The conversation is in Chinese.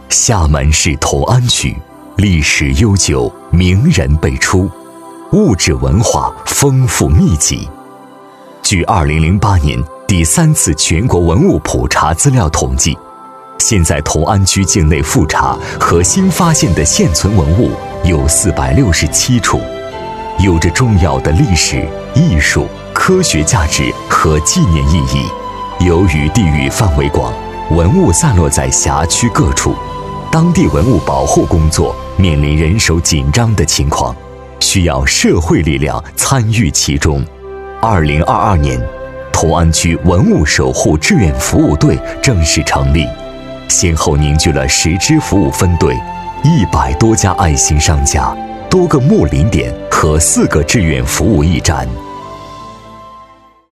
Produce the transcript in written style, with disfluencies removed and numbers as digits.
厦门市同安区历史悠久，名人辈出，物质文化丰富密集。据2008年第3次全国文物普查资料统计，现在同安区境内复查和新发现的现存文物有467处，有着重要的历史、艺术、科学价值和纪念意义。由于地域范围广，文物散落在辖区各处，当地文物保护工作面临人手紧张的情况，需要社会力量参与其中。2022年，同安区文物守护志愿服务队正式成立，先后凝聚了10支服务分队、100多家爱心商家、多个睦邻点和4个志愿服务驿站。